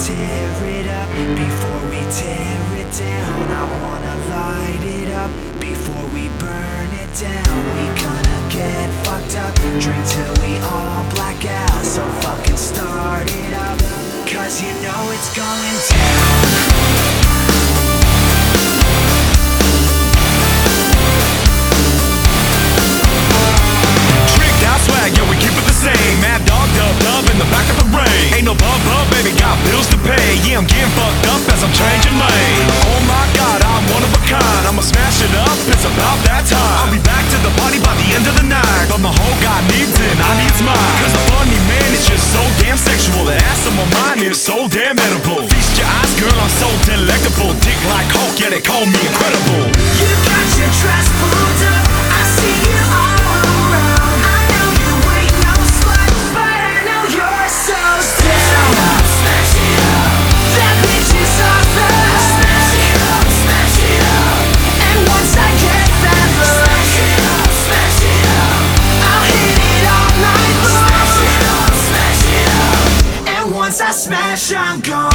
tear it up before we tear it down. I wanna light it up before we burn it down. We gonna get fucked up, drink till we all black out. So fucking start it up, cause you know it's going down. Swag, yo, we keep it the same. Mad dog, dub in the back of the rain. Ain't no bub, baby, got bills to pay. Yeah, I'm getting fucked up as I'm changing lane. Oh my god, I'm one of a kind. I'ma smash it up, it's about that time. I'll be back to the party by the end of the night. But my whole god needs it, I needs mine. Cause the funny man is just so damn sexual. The ass on my mind is so damn edible. Feast your eyes, girl, I'm so delectable. Dick like Hulk, yeah, they call me incredible. You got your dress pulled up, I see you all around. Once I smash, I'm gone.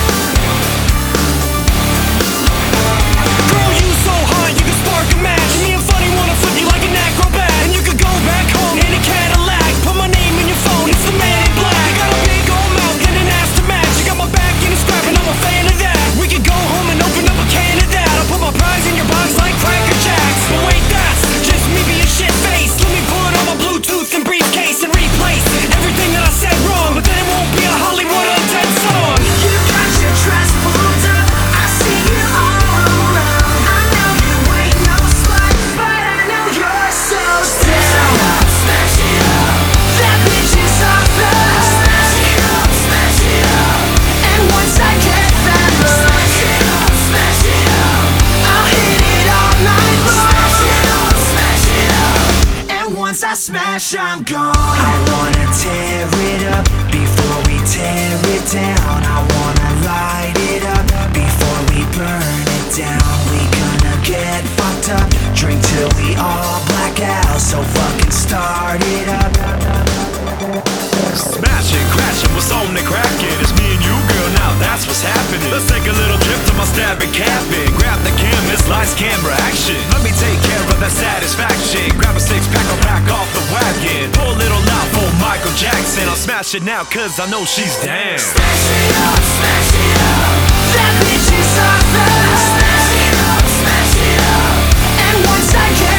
Girl, you so hot, you can spark a match. Me and Funny wanna flip you like an acrobat. And you could go back home in a Cadillac. Put my name in your phone, it's the man in black. You got a big old mouth and an ass to match. You got my back in a scrap and I'm a fan of that. We could go home and open up a can of that. I'll put my prize in your box like Cracker Jacks. But wait, that's just me being shit faced. Let me pull it on my Bluetooth and briefcase and replace everything that I said wrong. But then it won't be a Hollywood or a Ted song. You got your dress pulled up, I see you all around. I know you ain't no slut, but I know you're so down. Smash it up, that bitch is off the smash it up, smash it up. And once I get that look, smash it up, I'll hit it all night long. Smash it up, smash it up. And once I smash, I'm gone. I wanna tear it up before we tear it down. I wanna light it up before we burn it down. We gonna get fucked up, drink till we all black out. So fucking start it up. Smashing, crashing, what's on the cracking? It's me and you, girl, now that's what's happening. Let's take a little trip to my stabbing cabin. Grab the canvas, lights, camera, action. Let me take care of that satisfaction. Grab a six-pack, I'll back off the wagon. Pull a little out for Michael Jackson. I'll smash it now, cause I know she's down. Smash it up, smash it up. That bitch is off the smash it up, smash it up. And once I get